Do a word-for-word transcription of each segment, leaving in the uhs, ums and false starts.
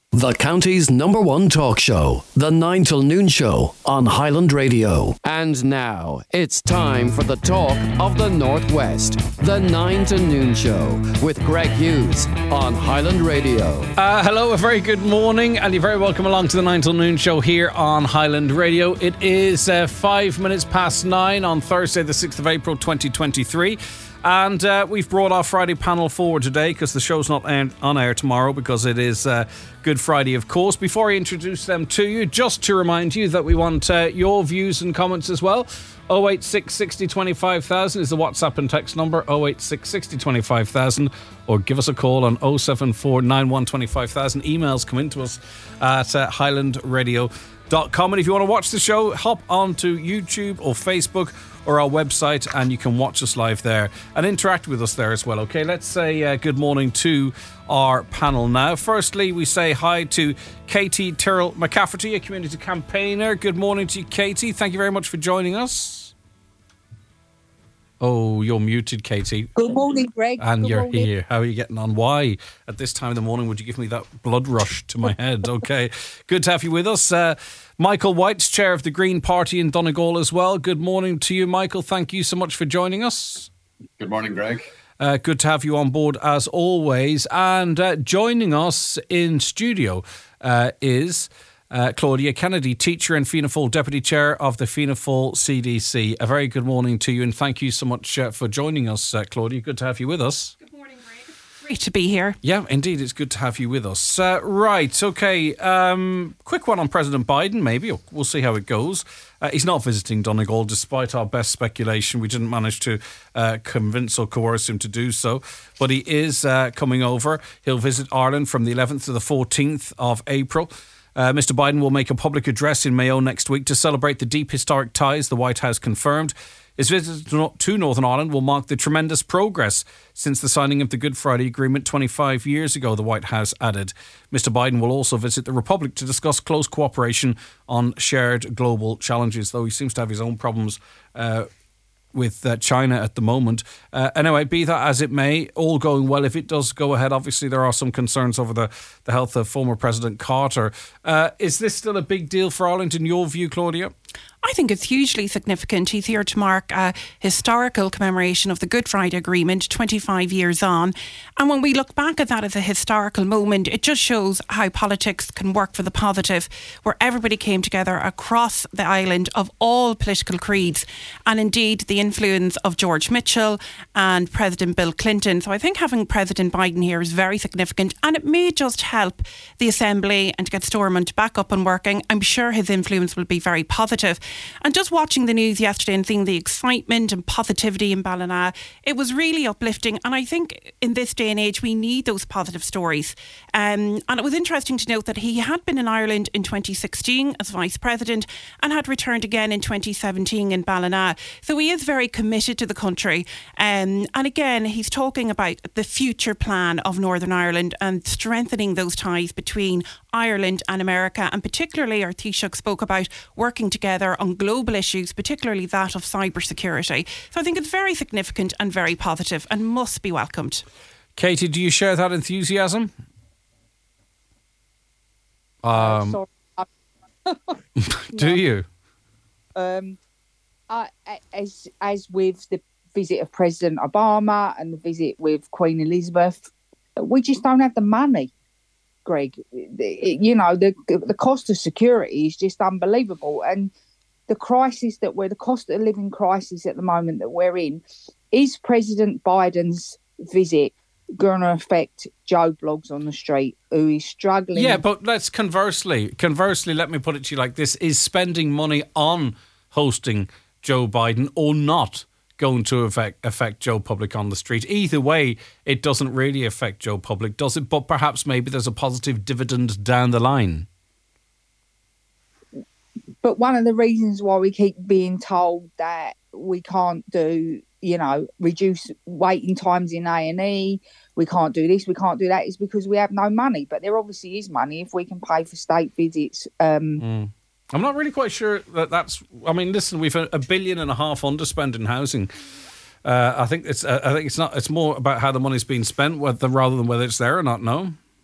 The county's number one talk show, The nine till Noon Show on Highland Radio. And now, it's time for the talk of the Northwest, The nine till Noon Show with Greg Hughes on Highland Radio. Uh, hello, a very good morning, and you're very welcome along to The nine till Noon Show here on Highland Radio. It is uh, five minutes past nine on Thursday, the sixth of April, twenty twenty-three. And uh, we've brought our Friday panel forward today because the show's not on air tomorrow because it is uh, Good Friday, of course. Before I introduce them to you, just to remind you that we want uh, your views and comments as well. oh eight six, sixty, twenty-five thousand is the WhatsApp and text number, oh eight six, sixty, twenty-five thousand, or give us a call on oh seven four, nine one, twenty-five thousand. Emails come into us at uh, highland radio dot com. And if you want to watch the show, hop onto YouTube or Facebook or our website, and you can watch us live there and interact with us there as well. Okay, let's say uh, good morning to our panel now. Firstly, we say hi to Katie Tyrrell McCafferty, a community campaigner. Good morning to you, Katie. Thank you very much for joining us. Oh, you're muted, Katie. Good morning, Greg. And Good you're morning. here. How are you getting on? Why, at this time of the morning, would you give me that blood rush to my head? Okay, good to have you with us. Uh, Michael White's chair of the Green Party in Donegal as well. Good morning to you, Michael. Thank you so much for joining us. Good morning, Greg. Uh, good to have you on board as always. And uh, joining us in studio uh, is uh, Claudia Kennedy, teacher and Fianna Fáil Deputy Chair of the Fianna Fáil C D C. A very good morning to you, and thank you so much uh, for joining us, uh, Claudia. Good to have you with us. Good morning, Greg. Great to be here. Yeah, indeed, it's good to have you with us. Uh, right, okay, um, quick one on President Biden, maybe. We'll see how it goes. Uh, he's not visiting Donegal, despite our best speculation. We didn't manage to uh, convince or coerce him to do so. But he is uh, coming over. He'll visit Ireland from the eleventh to the fourteenth of April. Uh, Mister Biden will make a public address in Mayo next week to celebrate the deep historic ties the White House confirmed. His visit to Northern Ireland will mark the tremendous progress since the signing of the Good Friday Agreement twenty-five years ago, the White House added. Mister Biden will also visit the Republic to discuss close cooperation on shared global challenges, though he seems to have his own problems uh, with uh, China at the moment. Uh, anyway, be that as it may, all going well if it does go ahead. Obviously, there are some concerns over the, the health of former President Carter. Uh, is this still a big deal for Ireland in your view, Claudia? I think it's hugely significant. He's here to mark a historical commemoration of the Good Friday Agreement, twenty-five years on. And when we look back at that as a historical moment, it just shows how politics can work for the positive, where everybody came together across the island of all political creeds, and indeed the influence of George Mitchell and President Bill Clinton. So I think having President Biden here is very significant, and it may just help the Assembly and to get Stormont back up and working. I'm sure his influence will be very positive. And just watching the news yesterday and seeing the excitement and positivity in Ballina, it was really uplifting. And I think in this day and age, we need those positive stories. Um, and it was interesting to note that he had been in Ireland in twenty sixteen as Vice President and had returned again in twenty seventeen in Ballina. So he is very committed to the country. Um, and again, he's talking about the future plan of Northern Ireland and strengthening those ties between Ireland and America. And particularly, our Taoiseach spoke about working together on global issues, particularly that of cybersecurity. So I think it's very significant and very positive and must be welcomed. Katie, do you share that enthusiasm? Um, Uh, do No. you? Um, I, I- as as with the visit of President Obama and the visit with Queen Elizabeth, we just don't have the money, Greg. The- You know, the the cost of security is just unbelievable, and the crisis that we're the cost of living crisis at the moment that we're in. Is President Biden's visit going to affect Joe Bloggs on the street, who is struggling? Yeah, but let's conversely, conversely, let me put it to you like this. Is spending money on hosting Joe Biden or not going to affect, affect Joe Public on the street? Either way, it doesn't really affect Joe Public, does it? But perhaps maybe there's a positive dividend down the line. But one of the reasons why we keep being told that we can't do, you know, reduce waiting times in A and E, we can't do this, we can't do that, is because we have no money. But there obviously is money if we can pay for state visits. Um, Mm. I'm not really quite sure that that's... I mean, listen, we've a, a billion and a half underspend in housing. Uh, I think it's. Uh, I think it's not. It's more about how the money's being spent, whether, rather than whether it's there or not. No.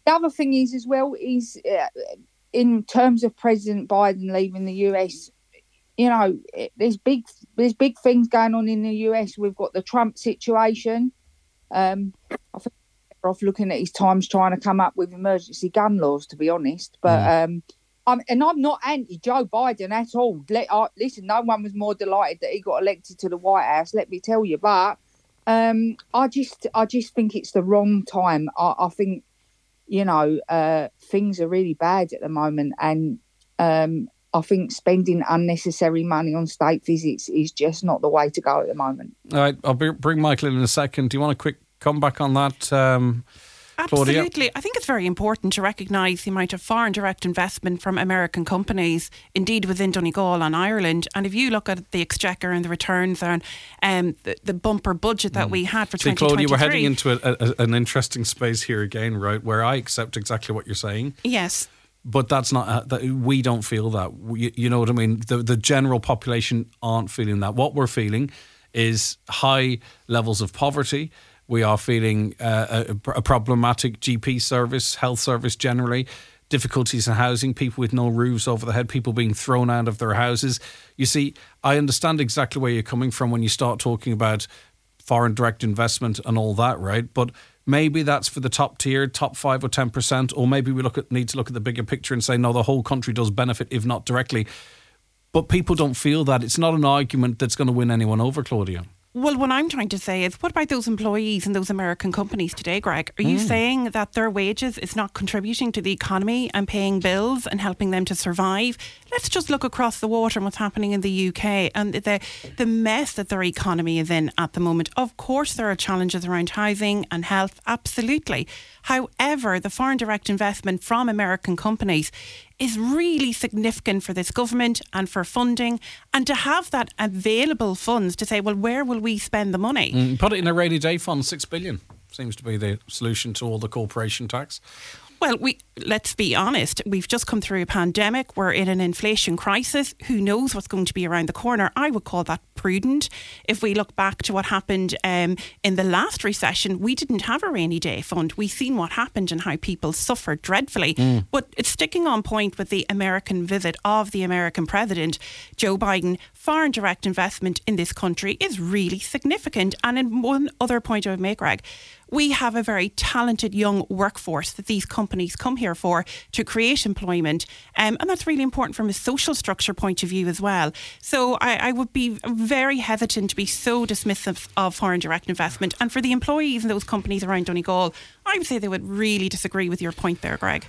the other thing is as well is uh, in terms of President Biden leaving the U S, you know, there's big there's big things going on in the U S. We've got the Trump situation. Um, I think we're off looking at his times trying to come up with emergency gun laws, to be honest. But mm. um, I'm, and I'm not anti Joe Biden at all. Let, uh, listen, no one was more delighted that he got elected to the White House. Let me tell you, but um, I just I just think it's the wrong time. I, I think you know uh, things are really bad at the moment, and um, I think spending unnecessary money on state visits is just not the way to go at the moment. All right, I'll bring Michael in in a second. Do you want a quick comeback on that, um, Claudia? Absolutely. I think it's very important to recognise the amount of foreign direct investment from American companies, indeed within Donegal and Ireland. And if you look at the exchequer and the returns and um, the, the bumper budget that mm. we had for See, twenty twenty-three. Claudia, we're heading into a, a, an interesting space here again, right, where I accept exactly what you're saying. Yes. But that's not, uh, that we don't feel that. We, you know what I mean? The, the general population aren't feeling that. What we're feeling is high levels of poverty. We are feeling uh, a, a problematic G P service, health service generally, difficulties in housing, people with no roofs over their head, people being thrown out of their houses. You see, I understand exactly where you're coming from when you start talking about foreign direct investment and all that, right? But maybe that's for the top tier, top five or ten percent, or maybe we look at need to look at the bigger picture and say, no, the whole country does benefit, if not directly. But people don't feel that. It's not an argument that's going to win anyone over, Claudia. Well, what I'm trying to say is, what about those employees in those American companies today, Greg? Are you mm. saying that their wages is not contributing to the economy and paying bills and helping them to survive? Let's just look across the water and what's happening in the U K and the the mess that their economy is in at the moment. Of course, there are challenges around housing and health, absolutely. However, the foreign direct investment from American companies is really significant for this government and for funding, and to have that available funds to say, well, where will we spend the money? Mm, put it in a rainy day fund, six billion seems to be the solution to all the corporation tax. Well, we let's be honest, we've just come through a pandemic. We're in an inflation crisis. Who knows what's going to be around the corner? I would call that prudent. If we look back to what happened um, in the last recession, we didn't have a rainy day fund. We've seen what happened and how people suffered dreadfully. Mm. But it's sticking on point with the American visit of the American president, Joe Biden. Foreign direct investment in this country is really significant. And in one other point I would make, Greg, we have a very talented young workforce that these companies come here for to create employment. Um, and that's really important from a social structure point of view as well. So I, I would be very hesitant to be so dismissive of foreign direct investment. And for the employees in those companies around Donegal, I would say they would really disagree with your point there, Greg.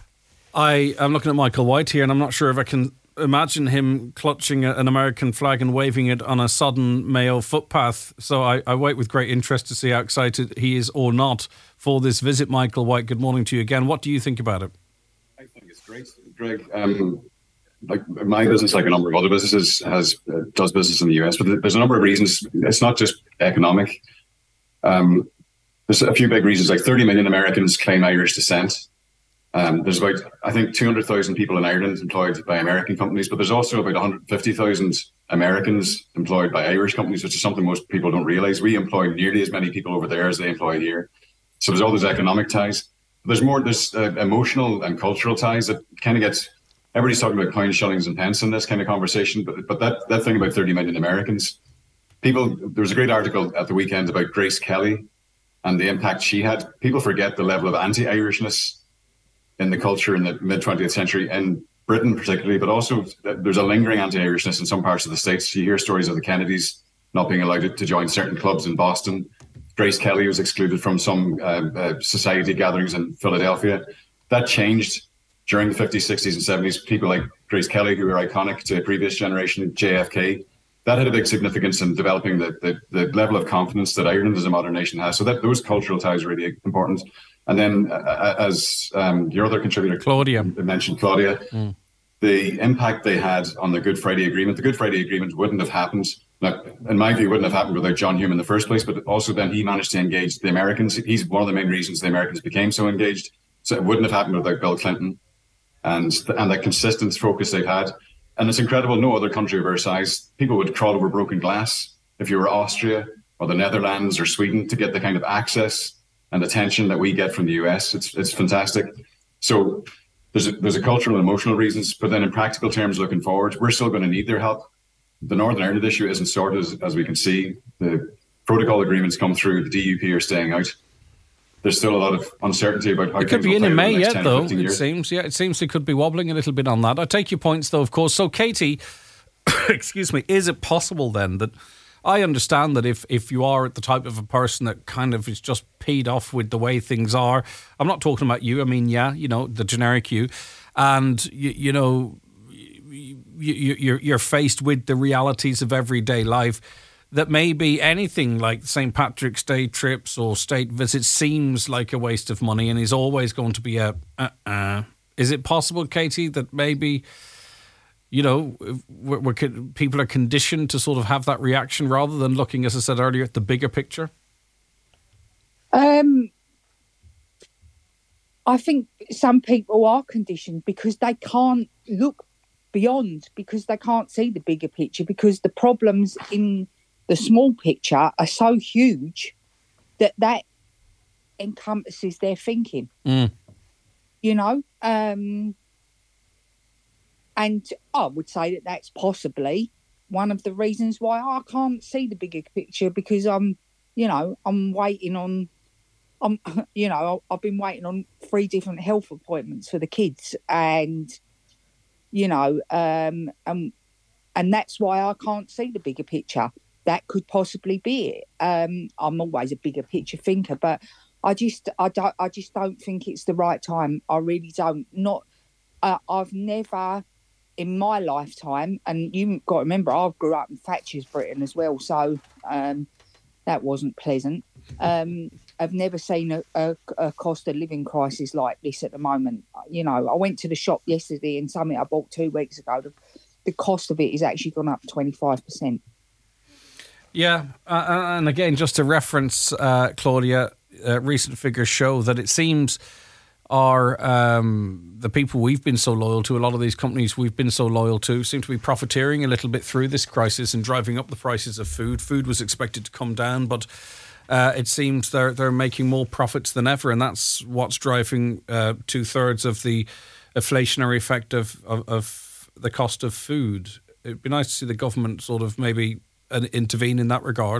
I am looking at Michael White here, and I'm not sure if I can imagine him clutching an American flag and waving it on a sodden Mayo footpath. So I, I wait with great interest to see how excited he is or not for this visit. Michael White, good morning to you again. What do you think about it? I think it's great, Greg. Um, like my business, like a number of other businesses, has uh, does business in the U S, but there's a number of reasons. It's not just economic. Um, there's a few big reasons. Like thirty million Americans claim Irish descent. Um, there's about, I think, two hundred thousand people in Ireland employed by American companies, but there's also about one hundred fifty thousand Americans employed by Irish companies, which is something most people don't realise. We employ nearly as many people over there as they employ here. So there's all those economic ties. There's more, there's uh, emotional and cultural ties that kind of gets, everybody's talking about pounds, shillings and pence in this kind of conversation, but but that, that thing about thirty million Americans, people, there was a great article at the weekend about Grace Kelly and the impact she had. People forget the level of anti-Irishness in the culture in the mid-twentieth century, in Britain particularly, but also there's a lingering anti-Irishness in some parts of the States. You hear stories of the Kennedys not being allowed to join certain clubs in Boston. Grace Kelly was excluded from some uh, uh, society gatherings in Philadelphia. That changed during the fifties, sixties and seventies. People like Grace Kelly, who were iconic to a previous generation, J F K, that had a big significance in developing the, the, the level of confidence that Ireland as a modern nation has. So that those cultural ties are really important. And then, uh, as um, your other contributor, Claudia, mentioned, Claudia, mm. the impact they had on the Good Friday Agreement. The Good Friday Agreement wouldn't have happened, now, in my view, wouldn't have happened without John Hume in the first place, but also then he managed to engage the Americans. He's one of the main reasons the Americans became so engaged. So it wouldn't have happened without Bill Clinton and, and that consistent focus they've had. And it's incredible, no other country of our size, people would crawl over broken glass if you were Austria or the Netherlands or Sweden to get the kind of access and attention that we get from the U S. It's it's fantastic. So there's a, there's a cultural and emotional reasons, but then in practical terms, looking forward, we're still going to need their help. The Northern Ireland issue isn't sorted, as, as we can see. The protocol agreements come through, the D U P are staying out. There's still a lot of uncertainty about how it could be in in May yet, though. It years. seems, yeah, it seems it could be wobbling a little bit on that. I take your points, though, of course. So, Katie, excuse me, is it possible then that I understand that if if you are the type of a person that kind of is just peed off with the way things are, I'm not talking about you. I mean, yeah, you know, the generic you, and you, you know, you, you, you're you're faced with the realities of everyday life. That maybe anything like Saint Patrick's Day trips or state visits seems like a waste of money and is always going to be a uh-uh. Is it possible, Katie, that maybe, you know, we're, we're, people are conditioned to sort of have that reaction rather than looking, as I said earlier, at the bigger picture? Um, I think some people are conditioned because they can't look beyond, because they can't see the bigger picture, because the problems in the small picture are so huge that that encompasses their thinking. Mm. You know? Um, and I would say that that's possibly one of the reasons why I can't see the bigger picture, because I'm, you know, I'm waiting on, I'm, you know, I've been waiting on three different health appointments for the kids, and, you know, um, and, and that's why I can't see the bigger picture. That could possibly be it. Um, I'm always a bigger picture thinker, but I just, I don't, I just don't think it's the right time. I really don't. Not, uh, I've never, in my lifetime, and you've got to remember, I grew up in Thatcher's Britain as well, so um, that wasn't pleasant. Um, I've never seen a, a, a cost of living crisis like this at the moment. You know, I went to the shop yesterday and something I bought two weeks ago, the, the cost of it has actually gone up twenty-five percent. Yeah, uh, and again, just to reference, uh, Claudia, uh, recent figures show that it seems are um, the people we've been so loyal to, a lot of these companies we've been so loyal to, seem to be profiteering a little bit through this crisis and driving up the prices of food. Food was expected to come down, but uh, it seems they're they're making more profits than ever, and that's what's driving uh, two thirds of the inflationary effect of, of of the cost of food. It'd be nice to see the government sort of maybe uh, intervene in that regard.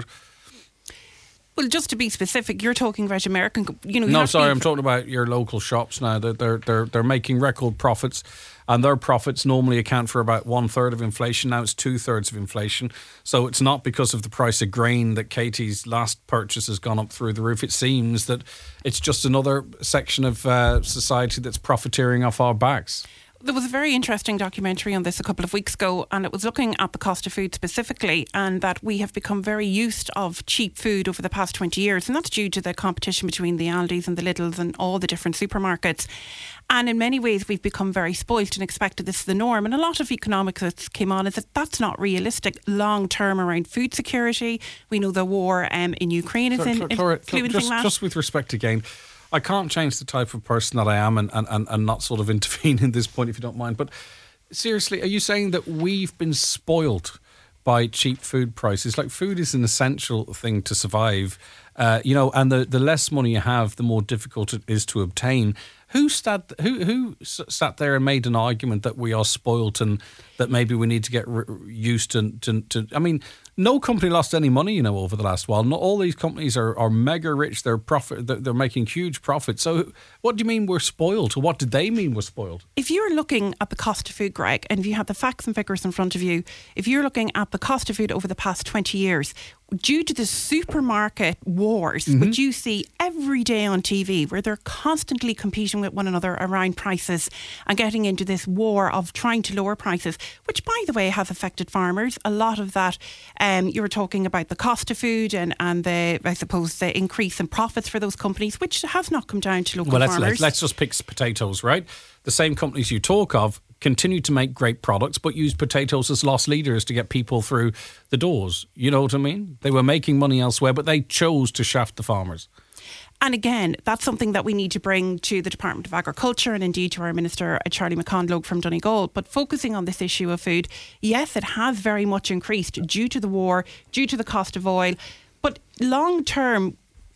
Well, just to be specific, you're talking about American. You know, you no, have to sorry, be- I'm talking about your local shops now. They're they're they're, they're making record profits, and their profits normally account for about one third of inflation. Now it's two thirds of inflation. So it's not because of the price of grain that Katie's last purchase has gone up through the roof. It seems that it's just another section of uh, society that's profiteering off our backs. There was a very interesting documentary on this a couple of weeks ago, and it was looking at the cost of food specifically, and that we have become very used of cheap food over the past twenty years, and that's due to the competition between the Aldis and the Lidls and all the different supermarkets. And in many ways, we've become very spoilt and expected this is the norm. And a lot of economics that came on is that that's not realistic long term around food security. We know the war um, in Ukraine is in, influencing just, that. Just with respect again, I can't change the type of person that I am and, and, and not sort of intervene in this point, if you don't mind. But seriously, are you saying that we've been spoilt by cheap food prices? Like, food is an essential thing to survive, uh, you know, and the, the less money you have, the more difficult it is to obtain. Who sat, who, who sat there and made an argument that we are spoilt and that maybe we need to get re- used to, to, to... I mean, no company lost any money, you know, over the last while. Not all these companies are, are mega rich. They're profit. They're, they're making huge profits. So what do you mean we're spoiled? Or what did they mean we're spoiled? If you're looking at the cost of food, Greg, and if you have the facts and figures in front of you, if you're looking at the cost of food over the past twenty years, due to the supermarket wars, mm-hmm. which you see every day on T V, where they're constantly competing with one another around prices and getting into this war of trying to lower prices, which, by the way, has affected farmers. A lot of that, um, you were talking about the cost of food and, and the, I suppose, the increase in profits for those companies, which has not come down to local well, let's, farmers. Let's, let's just pick potatoes, right? The same companies you talk of continue to make great products, but use potatoes as loss leaders to get people through the doors. You know what I mean? They were making money elsewhere, but they chose to shaft the farmers. And again, that's something that we need to bring to the Department of Agriculture and indeed to our Minister, Charlie McConlogue from Donegal. But focusing on this issue of food, yes, it has very much increased due to the war, due to the cost of oil. But long term,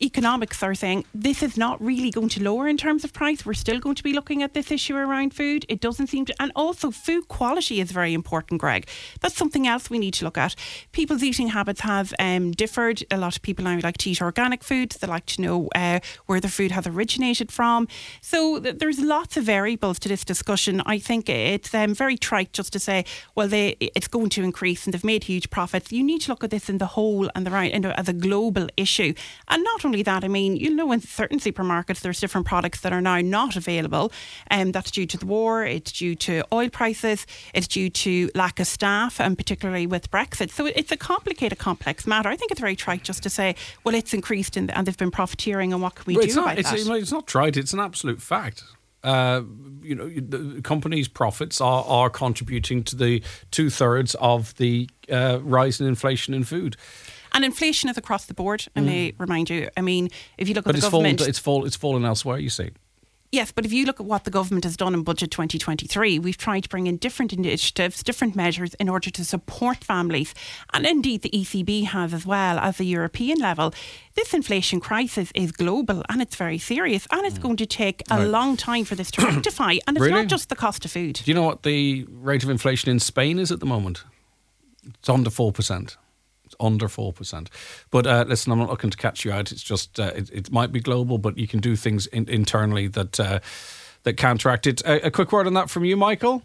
economics are saying this is not really going to lower in terms of price. We're still going to be looking at this issue around food. It doesn't seem to, and also food quality is very important, Greg. That's something else we need to look at. People's eating habits have um, differed. A lot of people now like to eat organic foods. They like to know uh, where the food has originated from. So th- there's lots of variables to this discussion. I think it's um, very trite just to say, well, they it's going to increase and they've made huge profits. You need to look at this in the whole and the right, and as a global issue. And not only that, I mean, you know, in certain supermarkets, there's different products that are now not available. And um, that's due to the war, it's due to oil prices, it's due to lack of staff, and particularly with Brexit. So it's a complicated, complex matter. I think it's very trite just to say, well, it's increased and, and they've been profiteering, and what can we well, do it's not, about it's, that? It's not trite, it's an absolute fact. Uh, you know, the companies' profits are, are contributing to the two thirds of the uh, rise in inflation in food. And inflation is across the board, I may remind you. I mean, if you look at But the it's government... fallen, it's, fall, it's fallen elsewhere, you see. Yes, but if you look at what the government has done in Budget twenty twenty-three, we've tried to bring in different initiatives, different measures in order to support families. And indeed, the E C B has as well as the European level. This inflation crisis is global and it's very serious, and it's going to take a Right. long time for this to rectify. And it's Really? not just the cost of food. Do you know what the rate of inflation in Spain is at the moment? It's under four percent. It's under four percent. But uh, listen, I'm not looking to catch you out. It's just, uh, it, it might be global, but you can do things in, internally that uh, that counteract it. A, a quick word on that from you, Michael?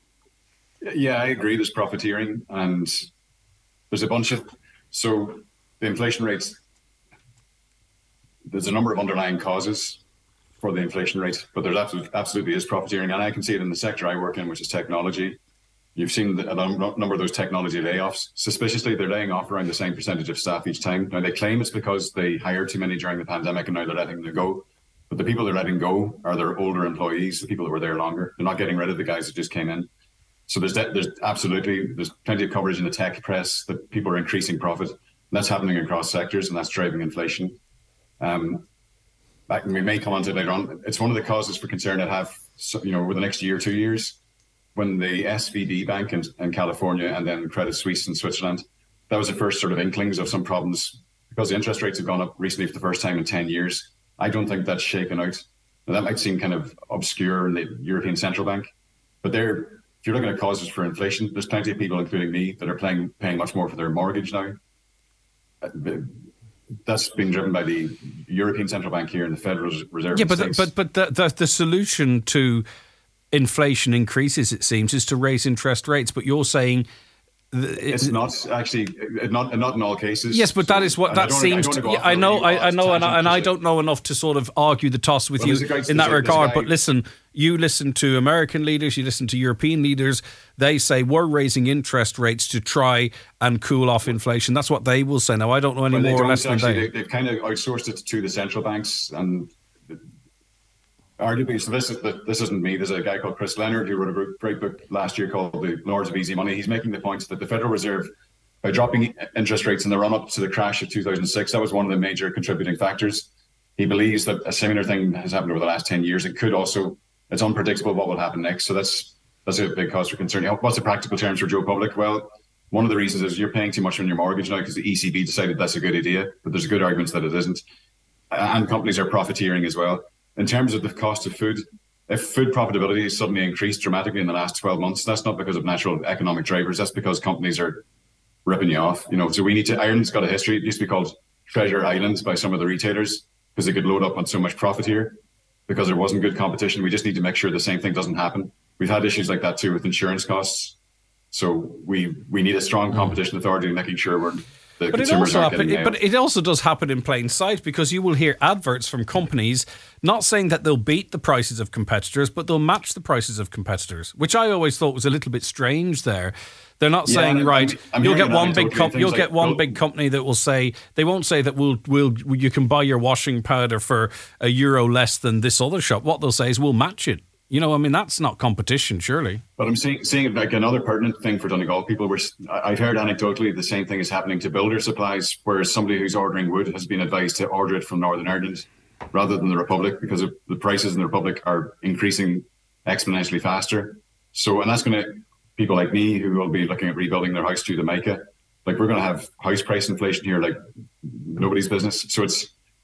Yeah, I agree. There's profiteering, and there's a bunch of, so the inflation rates, there's a number of underlying causes for the inflation rate, but there's absolutely, absolutely is profiteering. And I can see it in the sector I work in, which is technology. You've seen a number of those technology layoffs. Suspiciously, they're laying off around the same percentage of staff each time. Now, they claim it's because they hired too many during the pandemic and now they're letting them go. But the people they're letting go are their older employees, the people that were there longer. They're not getting rid of the guys that just came in. So there's there's absolutely, there's plenty of coverage in the tech press that people are increasing profit. And that's happening across sectors, and that's driving inflation. Um, we may come on to it later on. It's one of the causes for concern that have, you know, over the next year, two years, when the S V B Bank in, in California and then Credit Suisse in Switzerland, that was the first sort of inklings of some problems because the interest rates have gone up recently for the first time in ten years. I don't think that's shaken out. Now, that might seem kind of obscure in the European Central Bank, but they're, if you're looking at causes for inflation, there's plenty of people, including me, that are paying, paying much more for their mortgage now. That's being driven by the European Central Bank here and the Federal Reserve. Yeah, but the, but but the, the the solution to inflation increases, it seems, is to raise interest rates. But you're saying it's not actually not not in all cases. Yes, but that is what that seems to. Yeah, I know, I, I know, and I, and I don't know enough to sort of argue the toss with you in that regard. But listen, you listen to American leaders, you listen to European leaders. They say we're raising interest rates to try and cool off inflation. That's what they will say. Now, I don't know any well, more or less than they. they. They've kind of outsourced it to the central banks and. Arguably, so this is this isn't me. There's a guy called Chris Leonard who wrote a great book last year called The Lords of Easy Money. He's making the point that the Federal Reserve, by dropping interest rates in the run-up to the crash of two thousand six, that was one of the major contributing factors. He believes that a similar thing has happened over the last ten years. It could also, it's unpredictable what will happen next. So that's that's a big cause for concern. What's the practical terms for Joe Public? Well, one of the reasons is you're paying too much on your mortgage now because the E C B decided that's a good idea, but there's good arguments that it isn't. And companies are profiteering as well. In terms of the cost of food, if food profitability has suddenly increased dramatically in the last twelve months, that's not because of natural economic drivers. That's because companies are ripping you off. You know, so we need to. Ireland's got a history. It used to be called Treasure Islands by some of the retailers because they could load up on so much profit here because there wasn't good competition. We just need to make sure the same thing doesn't happen. We've had issues like that too with insurance costs. So we we need a strong competition authority making sure we're. But it, also happen, it, but it also does happen in plain sight because you will hear adverts from companies not saying that they'll beat the prices of competitors, but they'll match the prices of competitors, which I always thought was a little bit strange there. They're not yeah, saying, right, I'm, I'm you'll get one big com- you'll like, get one well, big company that will say, they won't say that we'll we'll you can buy your washing powder for a euro less than this other shop. What they'll say is we'll match it. You know, I mean, that's not competition, surely. But I'm seeing, seeing it like another pertinent thing for Donegal. People were, I've heard anecdotally the same thing is happening to builder supplies, whereas somebody who's ordering wood has been advised to order it from Northern Ireland rather than the Republic because of the prices in the Republic are increasing exponentially faster. So, and that's going to, people like me who will be looking at rebuilding their house due to MICA, like we're going to have house price inflation here like nobody's business. So it's,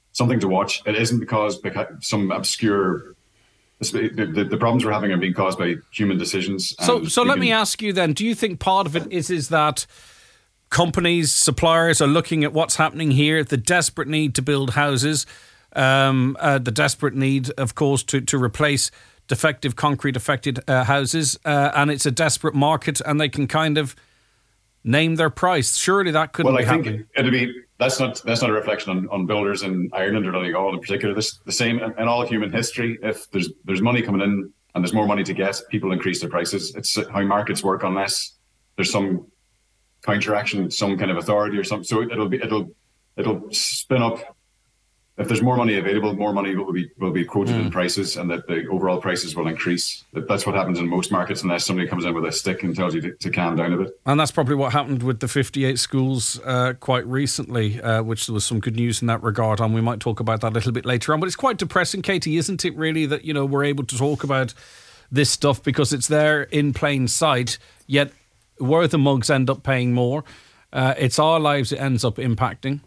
something to watch. It isn't because, because some obscure. The, the, the problems we're having are being caused by human decisions. So, so let can, me ask you then: do you think part of it is is that companies, suppliers are looking at what's happening here, the desperate need to build houses, um, uh, the desperate need, of course, to to replace defective concrete affected uh, houses, uh, and it's a desperate market, and they can kind of name their price. Surely that couldn't well, be I think happening. It'll be that's not that's not a reflection on, on builders in Ireland or Donegal in particular. This the same in all human history. If there's there's money coming in and there's more money to get, people increase their prices. It's how markets work unless there's some counteraction, some kind of authority or something. So it'll be it'll it'll spin up. If there's more money available, more money will be will be quoted mm. in prices, and that the overall prices will increase. That's what happens in most markets, unless somebody comes in with a stick and tells you to, to calm down a bit. And that's probably what happened with the fifty-eight schools uh, quite recently, uh, which there was some good news in that regard. And we might talk about that a little bit later on. But it's quite depressing, Katie, isn't it? Really, that you know we're able to talk about this stuff because it's there in plain sight. Yet, where the mugs end up paying more, uh, it's our lives it ends up impacting.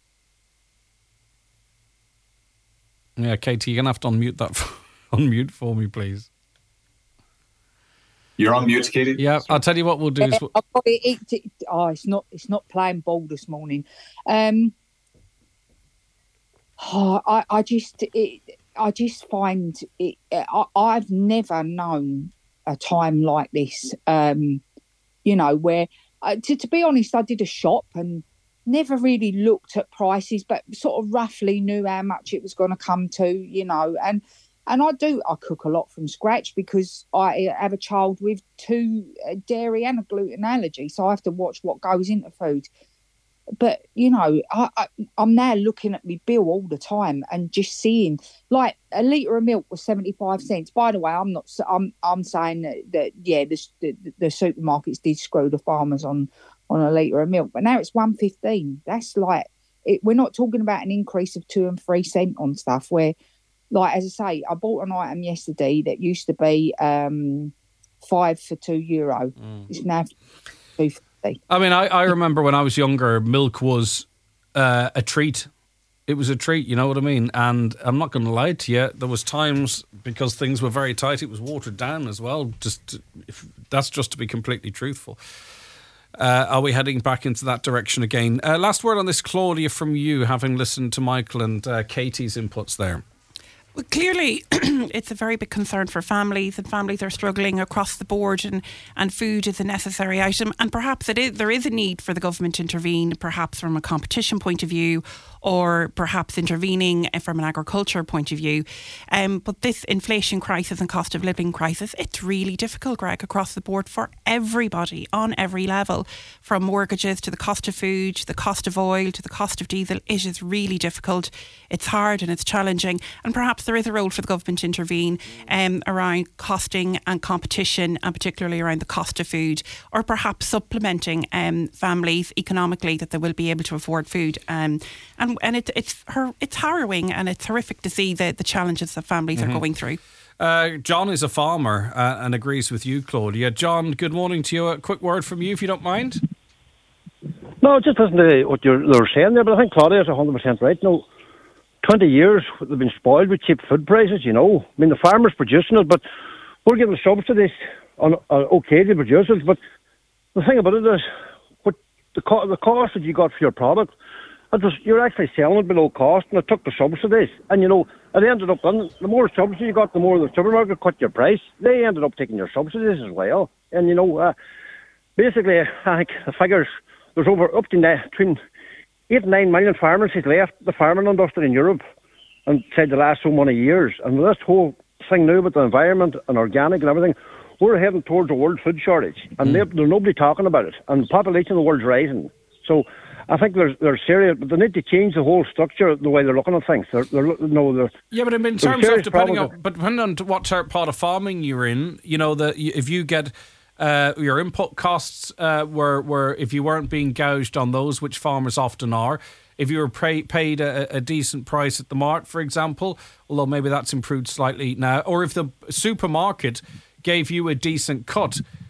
Yeah, Katie, you're going to have to unmute that. Unmute for me, please. You're on mute, Katie? Yeah, I'll tell you what we'll do. Is we'll... It, it, it, oh, it's not it's not playing ball this morning. Um, oh, I, I just it, I just find it. I, I've never known a time like this. Um, you know, where uh, to, to be honest, I did a shop and never really looked at prices, but sort of roughly knew how much it was going to come to, you know. And and I do, I cook a lot from scratch because I have a child with two uh, dairy and a gluten allergy, so I have to watch what goes into food. But, you know, I, I, I'm now looking at my bill all the time and just seeing, like, a litre of milk was seventy-five cents. By the way, I'm not, I'm I'm saying that, that yeah, the, the, the supermarkets did screw the farmers on, on a litre of milk, but now it's one fifteen. That's like, it, we're not talking about an increase of two and three cent on stuff where, like, as I say, I bought an item yesterday that used to be um, five for two euro. Mm. It's now two fifty. I mean, I, I remember when I was younger, milk was uh, a treat. It was a treat, you know what I mean? And I'm not going to lie to you, there was times, because things were very tight, it was watered down as well. Just if, that's just to be completely truthful. Uh, are we heading back into that direction again? Uh, last word on this, Claudia, from you, having listened to Michael and uh, Katie's inputs there. Well, clearly, it's a very big concern for families, and families are struggling across the board, and, and food is a necessary item. And perhaps it is, there is a need for the government to intervene, perhaps from a competition point of view, or perhaps intervening from an agriculture point of view. Um, but this inflation crisis and cost of living crisis, it's really difficult, Greg, across the board for everybody on every level, from mortgages to the cost of food, to the cost of oil, to the cost of diesel. It is really difficult. It's hard and it's challenging. And perhaps there is a role for the government to intervene um, around costing and competition, and particularly around the cost of food, or perhaps supplementing um, families economically that they will be able to afford food. Um, and and it, it's her, it's harrowing and it's horrific to see the, the challenges that families mm-hmm. are going through. Uh, John is a farmer uh, and agrees with you, Claudia. John, good morning to you. A quick word from you, if you don't mind. No, just listen to what you're, you're saying there, but I think Claudia is one hundred percent right. No, twenty years they've been spoiled with cheap food prices, you know. I mean, the farmers producing it, but we're giving subsidies on uh, okay to produce it. But the thing about it is, what the, co- the cost that you got for your product, it was, you're actually selling it below cost, and it took the subsidies. And, you know, it ended up, and the more subsidies you got, the more the supermarket cut your price. They ended up taking your subsidies as well. And, you know, uh, basically, I think the figures, there's over up to nine, between eight and nine million farmers has left the farming industry in Europe inside the last so many years. And with this whole thing now with the environment and organic and everything, we're heading towards a world food shortage. And mm. there's nobody talking about it. And the population of the world's rising. So I think they're, they're serious, but they need to change the whole structure, the way they're looking at things. They're, they're, no, they're, yeah, but in terms of depending on, but depending on what part of farming you're in, you know, that if you get uh, your input costs uh, were were if you weren't being gouged on those, which farmers often are, if you were pay, paid a, a decent price at the mart, for example, although maybe that's improved slightly now, or if the supermarket gave you a decent cut.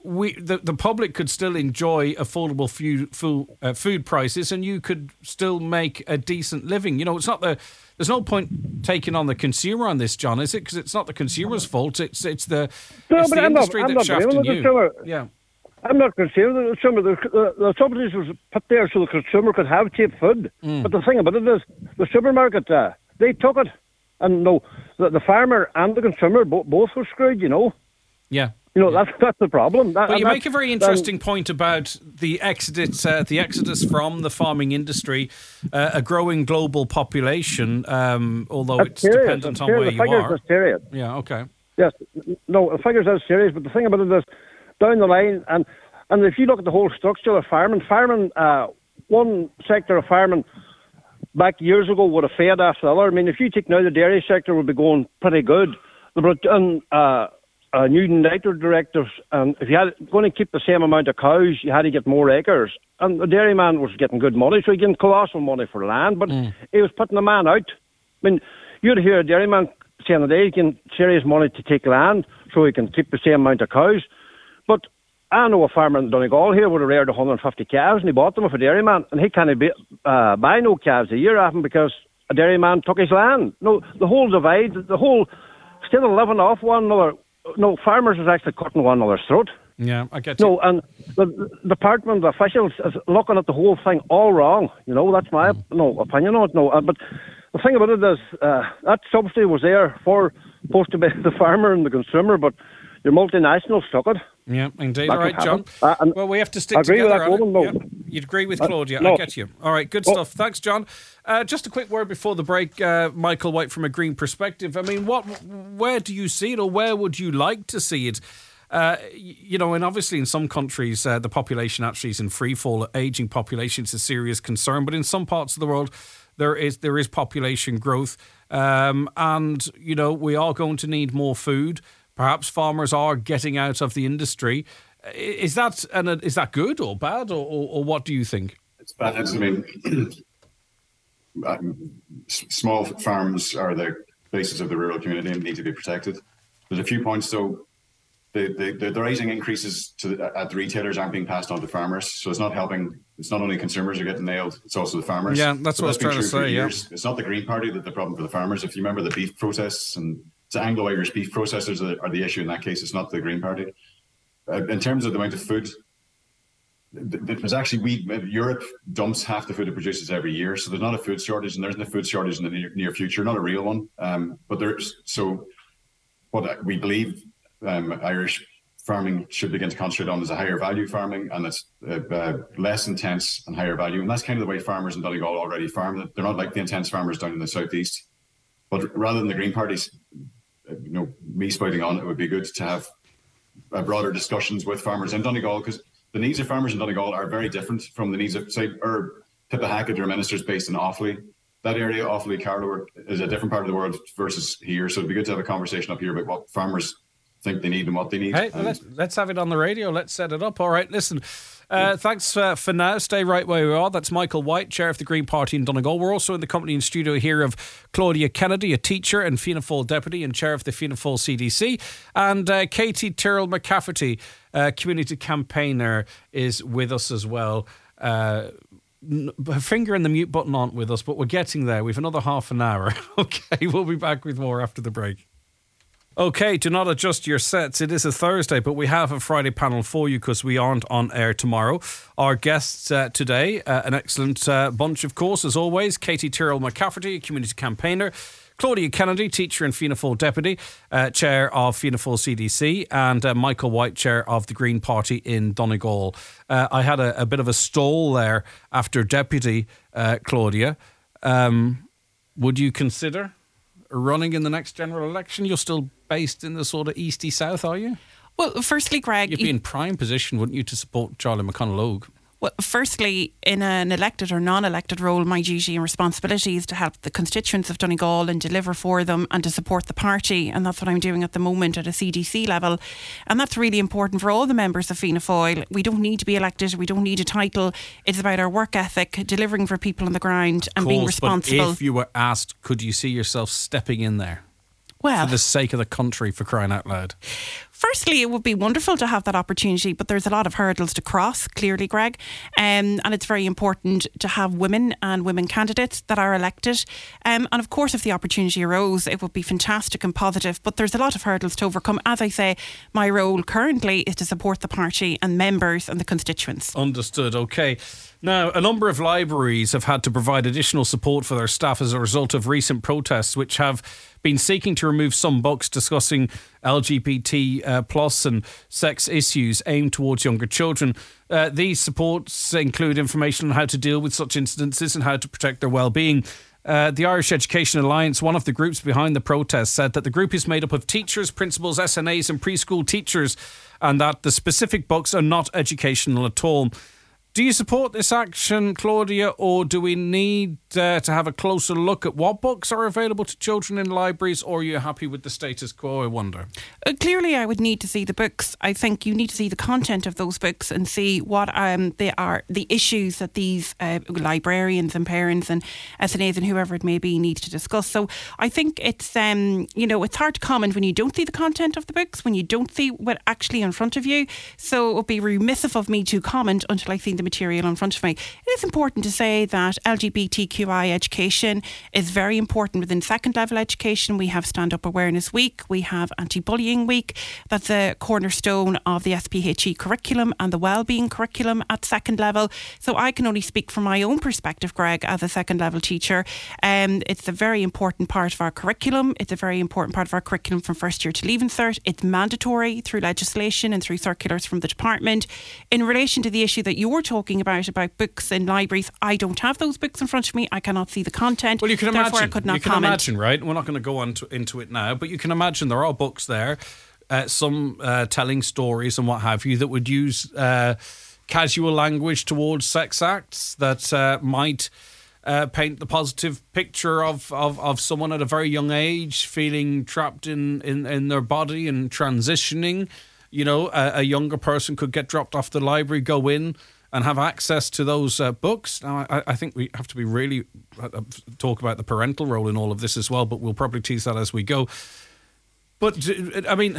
we the, the public could still enjoy affordable food, food, uh, food prices, and you could still make a decent living. You know, it's not the there's no point taking on the consumer on this, John, is it? Because it's not the consumer's fault. It's it's the No, it's but the I'm not- industry I'm that's not blaming shafting the you. consumer. Yeah. I'm not concerned that some of the, the, the subsidies was put there so the consumer could have cheap food. Mm. But the thing about it is, the supermarket, uh, they took it. And no, the, the farmer and the consumer bo- both were screwed, you know. Yeah. You know, that's that's the problem. That, But you and make a that's- very interesting point about the exodus, uh, the exodus from the farming industry, uh, a growing global population. Um, although That's it's serious, dependent it's on serious. where The you figures are. are serious. Yeah. Okay. Yes, no, the figures are serious, but the thing about it is, down the line, and and if you look at the whole structure of farming, farming, uh, one sector of farming back years ago would have fed after the other. I mean, if you take now the dairy sector would be going pretty good. The brought in uh, uh, new nitrate directives, and if you had going to keep the same amount of cows, you had to get more acres. And the dairyman was getting good money, so he getting colossal money for land, but Mm. he was putting the man out. I mean, you'd hear a dairyman saying that he can serious money to take land so he can keep the same amount of cows. But I know a farmer in Donegal here would have reared one hundred fifty calves, and he bought them off a dairyman, and he can't be, uh, buy no calves a year off him because a dairyman took his land. No, the whole divide, the whole, instead of living off one another, no, farmers is actually cutting one another's throat. Yeah, I get you. No, and the, the department the officials is looking at the whole thing all wrong. You know, that's my Mm. no opinion on it. No, uh, but the thing about it is uh, that subsidy was there for supposed to be the farmer and the consumer, but your multinationals took it. Yeah, indeed. That All right, could John. happen. Uh, and well, we have to stick I agree with together that on woman, it. no. Yeah. You'd agree with Uh, Claudia. I no. get you. All right, good Oh. stuff. Thanks, John. Uh, just a quick word before the break, uh, Michael White, from a Green perspective. I mean, what, where do you see it, or where would you like to see it? Uh, you know, and obviously in some countries, uh, the population actually is in free fall. Aging population is a serious concern, but in some parts of the world, there is there is population growth, um, and you know we are going to need more food. Perhaps farmers are getting out of the industry. Is that and is that good or bad, or, or, or what do you think? It's bad. I mean, um, s- small farms are the basis of the rural community and need to be protected. There's a few points, though. The, the, the rising increases to the, at the retailers aren't being passed on to farmers, so it's not helping. It's not only consumers are getting nailed; it's also the farmers. Yeah, that's so what I was been trying to true for say, yeah. years. It's not the Green Party that's the problem for the farmers. If you remember the beef protests, and it's Anglo-Irish beef processors are, are the issue in that case. It's not the Green Party. Uh, in terms of the amount of food, there's actually we Europe dumps half the food it produces every year, so there's not a food shortage, and there isn't a food shortage in the near, near future, not a real one. Um, but there's so what we believe um, Irish farming should begin to concentrate on is a higher value farming, and it's uh, uh, less intense and higher value, and that's kind of the way farmers in Donegal already farm. They're not like the intense farmers down in the southeast. But rather than the Green Party's, you know, me spouting on, it would be good to have uh, broader discussions with farmers in Donegal, because the needs of farmers in Donegal are very different from the needs of, say, or Pippa Hackett, your minister's based in Offaly. That area, Offaly, Carlow, is a different part of the world versus here. So it'd be good to have a conversation up here about what farmers think they need and what they need. Hey, And let's, let's have it on the radio. Let's set it up. All right, listen. Uh, thanks uh, for now. Stay right where we are. That's Michael White, Chair of the Green Party in Donegal. We're also in the company and studio here of Claudia Kennedy, a teacher and Fianna Fáil deputy and chair of the Fianna Fáil C D C. And uh, Katie Tyrrell McCafferty, uh, community campaigner, is with us as well. Uh, her finger and the mute button aren't with us, but we're getting there. We've another half an hour. Okay, we'll be back with more after the break. Okay, do not adjust your sets. It is a Thursday, but we have a Friday panel for you because we aren't on air tomorrow. Our guests uh, today, uh, an excellent uh, bunch, of course, as always. Katie Tyrrell McCafferty, community campaigner. Claudia Kennedy, teacher and Fianna Fáil deputy, uh, chair of Fianna Fáil C D C, and uh, Michael White, chair of the Green Party in Donegal. Uh, I had a, a bit of a stall there after deputy, uh, Claudia. Um, would you consider running in the next general election? You're still based in the sort of easty south, are you? Well, firstly, Greg, You'd be in prime position, wouldn't you, to support Charlie McConnell-Ogue? Well, firstly, in an elected or non-elected role, my duty and responsibility is to help the constituents of Donegal and deliver for them and to support the party, and that's what I'm doing at the moment at a C D C level, and that's really important for all the members of Fianna Fáil. We don't need to be elected, we don't need a title. It's about our work ethic, delivering for people on the ground and being responsible. But if you were asked, could you see yourself stepping in there? Well, For the sake of the country, for crying out loud. firstly, it would be wonderful to have that opportunity, but there's a lot of hurdles to cross, clearly, Greg. Um, and it's very important to have women and women candidates that are elected. Um, and of course, if the opportunity arose, it would be fantastic and positive. But there's a lot of hurdles to overcome. As I say, my role currently is to support the party and members and the constituents. Understood. OK. Now, a number of libraries have had to provide additional support for their staff as a result of recent protests, which have been seeking to remove some books discussing L G B T uh, plus and sex issues aimed towards younger children. Uh, these supports include information on how to deal with such incidences and how to protect their well-being. Uh, the Irish Education Alliance, one of the groups behind the protest, said that the group is made up of teachers, principals, S N As and preschool teachers, and that the specific books are not educational at all. Do you support this action, Claudia, or do we need uh, to have a closer look at what books are available to children in libraries, or are you happy with the status quo, I wonder? Uh, clearly, I would need to see the books. I think you need to see the content of those books and see what um, they are, the issues that these uh, librarians and parents and S N As and whoever it may be need to discuss. So I think it's, um, you know, it's hard to comment when you don't see the content of the books, when you don't see what actually in front of you. So it would be remiss of me to comment until I see the material in front of me. It is important to say that L G B T Q I education is very important within second level education. We have Stand Up Awareness Week, we have Anti-Bullying Week. That's a cornerstone of the S P H E curriculum and the wellbeing curriculum at second level. So I can only speak from my own perspective, Greg, as a second level teacher. Um, it's a very important part of our curriculum. It's a very important part of our curriculum from first year to Leaving Cert. It's mandatory through legislation and through circulars from the department. In relation to the issue that you're talking about, about books in libraries, I don't have those books in front of me. I cannot see the content. Well, you can Therefore, imagine. I could not you can comment. imagine, right? We're not going to go on to, into it now, but you can imagine there are books there, uh, some uh, telling stories and what have you, that would use uh, casual language towards sex acts that uh, might uh, paint the positive picture of, of, of someone at a very young age feeling trapped in, in, in their body and transitioning. You know, a, a younger person could get dropped off the library, go in and have access to those uh, books. Now, I, I think we have to be really uh, talk about the parental role in all of this as well, but we'll probably tease that as we go. But, I mean,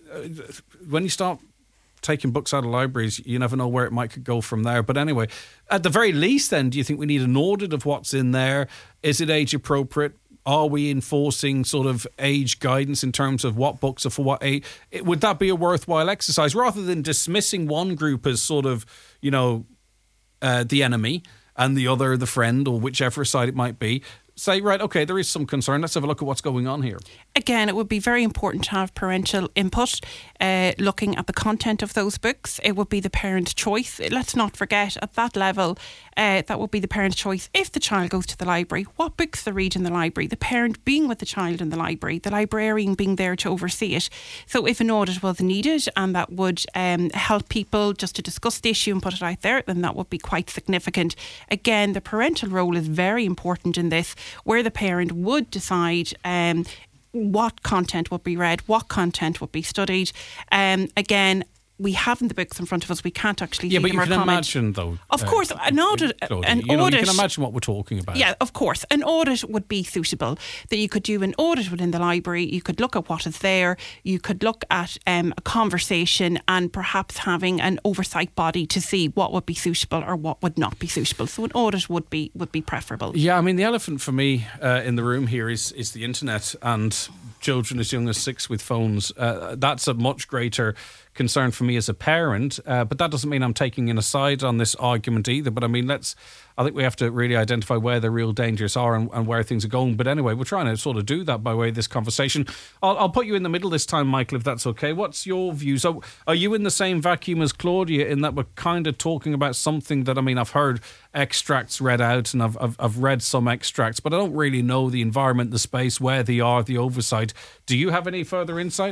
when you start taking books out of libraries, you never know where it might go from there. But anyway, at the very least then, do you think we need an audit of what's in there? Is it age appropriate? Are we enforcing sort of age guidance in terms of what books are for what age? Would that be a worthwhile exercise rather than dismissing one group as sort of, you know, uh, the enemy and the other the friend, or whichever side it might be? Say, right, okay, there is some concern. Let's have a look at what's going on here. Again, it would be very important to have parental input, uh, looking at the content of those books. It would be the parent's choice. Let's not forget, at that level, uh, that would be the parent's choice. If the child goes to the library, what books they read in the library, the parent being with the child in the library, the librarian being there to oversee it. So if an audit was needed and that would um, help people just to discuss the issue and put it out there, then that would be quite significant. Again, the parental role is very important in this, where the parent would decide um, what content would be read, what content would be studied. Um, again, we haven't the books in front of us. We can't actually yeah, see but them you or can comment. imagine, though. Of uh, course, an audit. Claudia, An you know, audit. You can imagine what we're talking about. Yeah, of course. An audit would be suitable. That you could do an audit within the library. You could look at what is there. You could look at um, a conversation and perhaps having an oversight body to see what would be suitable or what would not be suitable. So an audit would be would be preferable. Yeah, I mean, the elephant for me uh, in the room here is is the internet and children as young as six with phones. Uh, that's a much greater concern for me as a parent, uh, but that doesn't mean I'm taking a side on this argument either. But I mean, let's I think we have to really identify where the real dangers are and, and where things are going. But anyway, we're trying to sort of do that by way of this conversation. I'll, I'll put you in the middle this time, Michael, if that's okay. What's your views? So are you in the same vacuum as Claudia in that we're kind of talking about something that, I mean, I've heard extracts read out and I've, I've, I've read some extracts, but I don't really know the environment, the space, where they are, the oversight. Do you have any further insight?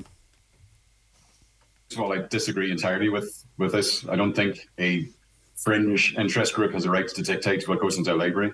First of all, I disagree entirely with, with this. I don't think a fringe interest group has a right to dictate what goes into a library.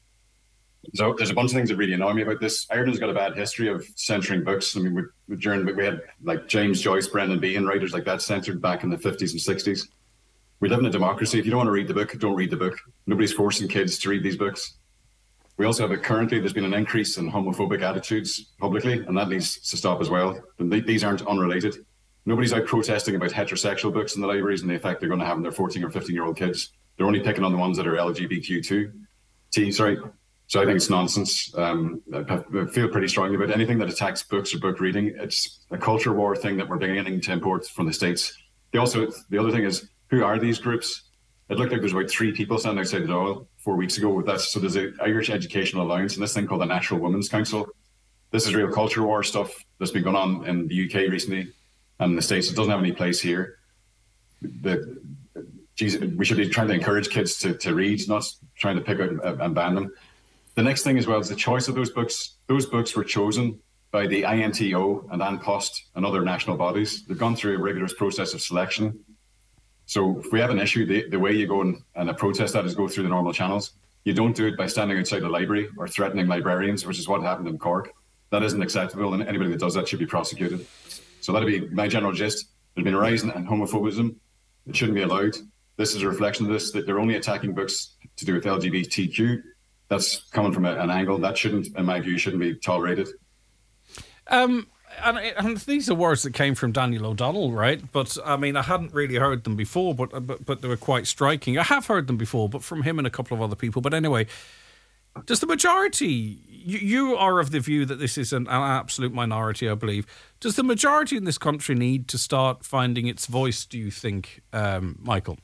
So there's a bunch of things that really annoy me about this. Ireland's got a bad history of censoring books. I mean, we, we, during, we had like James Joyce, Brendan Behan, writers like that censored back in the fifties and sixties. We live in a democracy. If you don't want to read the book, don't read the book. Nobody's forcing kids to read these books. We also have a currently, there's been an increase in homophobic attitudes publicly, and that needs to stop as well. And these aren't unrelated. Nobody's out protesting about heterosexual books in the libraries and the effect they're going to have on their fourteen or fifteen year old kids. They're only picking on the ones that are L G B T Q two. Sorry. So I think it's nonsense. Um, I feel pretty strongly about anything that attacks books or book reading. It's a culture war thing that we're beginning to import from the States. They also, the other thing is, who are these groups? It looked like there's about three people standing outside the door four weeks ago with that. So there's an Irish Educational Alliance and this thing called the Natural Women's Council. This is real culture war stuff that's been going on in the U K recently and in the States. It doesn't have any place here. The, geez, we should be trying to encourage kids to, to read, not trying to pick out and ban them. The next thing as well is the choice of those books. Those books were chosen by the I N T O and An Post and other national bodies. They've gone through a rigorous process of selection. So if we have an issue, the, the way you go and, and protest that is go through the normal channels. You don't do it by standing outside the library or threatening librarians, which is what happened in Cork. That isn't acceptable, and anybody that does that should be prosecuted. So that'd be my general gist. There's been a rise in homophobism. It shouldn't be allowed. This is a reflection of this, that they're only attacking books to do with L G B T Q. That's coming from a, an angle that shouldn't, in my view, shouldn't be tolerated. Um, and, and these are words that came from Daniel O'Donnell, right? But I mean, I hadn't really heard them before, but, but but they were quite striking. I have heard them before, but from him and a couple of other people. But anyway, does the majority? You, you are of the view that this is an, an absolute minority, I believe. Does the majority in this country need to start finding its voice? Do you think, um, Michael?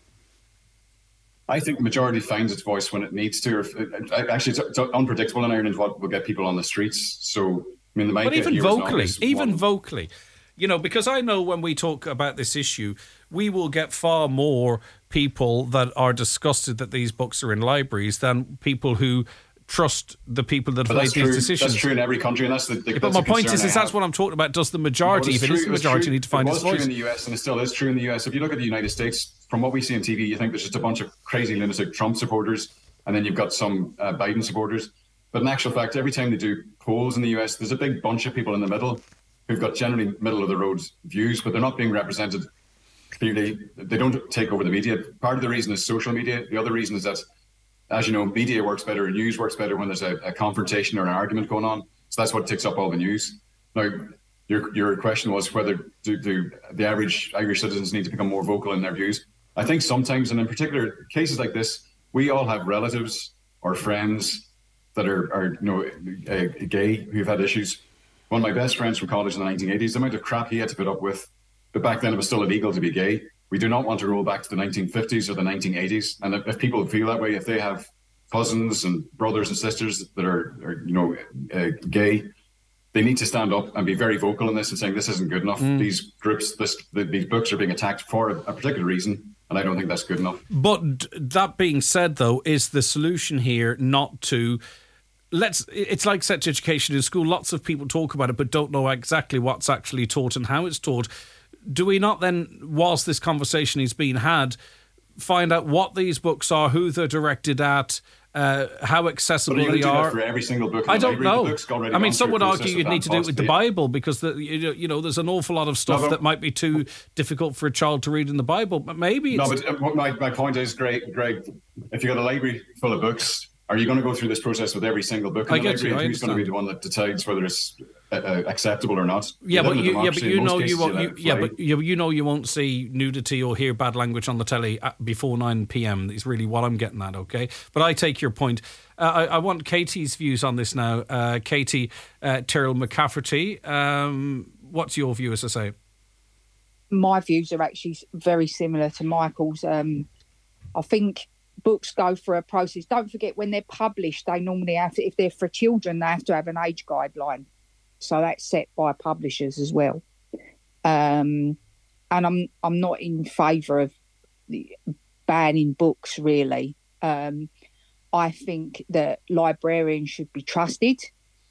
I think the majority finds its voice when it needs to. Or if it, actually, it's, it's unpredictable in Ireland what will get people on the streets. So, I mean, the but even vocally, even one. vocally, you know, because I know when we talk about this issue, we will get far more people that are disgusted that these books are in libraries than people who trust the people that have made these decisions. That's true in every country, and that's the. the yeah, that's but my point is, is that's what I'm talking about. Does the majority, if it is the majority, need to find its voice? It was true in the U S, and it still is true in the U S. If you look at the United States, from what we see on T V, you think there's just a bunch of crazy lunatic Trump supporters, and then you've got some uh, Biden supporters. But in actual fact, every time they do polls in the U S, there's a big bunch of people in the middle who've got generally middle of the road views, but they're not being represented clearly. They don't take over the media. Part of the reason is social media. The other reason is that, as you know, media works better, news works better when there's a, a confrontation or an argument going on. So that's what takes up all the news. Now, your your question was whether do, do the average Irish citizens need to become more vocal in their views. I think sometimes, and in particular cases like this, we all have relatives or friends that are, are you know, uh, gay who've had issues. One of my best friends from college in the nineteen eighties, the amount of crap he had to put up with, but back then it was still illegal to be gay. We do not want to roll back to the nineteen fifties or the nineteen eighties. And if, if people feel that way, if they have cousins and brothers and sisters that are, are you know, uh, gay, they need to stand up and be very vocal in this and saying this isn't good enough. Mm. These groups, this, the, these books are being attacked for a, a particular reason, and I don't think that's good enough. But that being said, though, is the solution here not to... Let's. It's like sex education in school. Lots of people talk about it, but don't know exactly what's actually taught and how it's taught. Do we not then, whilst this conversation is being had, find out what these books are, who they're directed at, uh, how accessible but are you they are? That for every single book in I the don't library? know. I mean, some would argue you'd need to do it with the Bible because the, you know there's an awful lot of stuff no, that might be too difficult for a child to read in the Bible. But maybe it's... no. But my my point is, Greg, Greg, if you got a library full of books, are you going to go through this process with every single book in I the get library? You, I and who's understand. going to be the one that decides whether it's uh, acceptable or not? Yeah, but you, yeah, but you know you won't. You, yeah, but you, you know you won't see nudity or hear bad language on the telly at, before nine p.m. Is really what I'm getting at. Okay, but I take your point. Uh, I, I want Katie's views on this now. Uh, Katie uh, Tyrrell McCafferty, um, what's your view, as I say? My views are actually very similar to Michael's. Um, I think books go through a process. Don't forget, when they're published, they normally have to, if they're for children, they have to have an age guideline. So that's set by publishers as well. Um, and I'm I'm not in favour of banning books, really. Um, I think that librarians should be trusted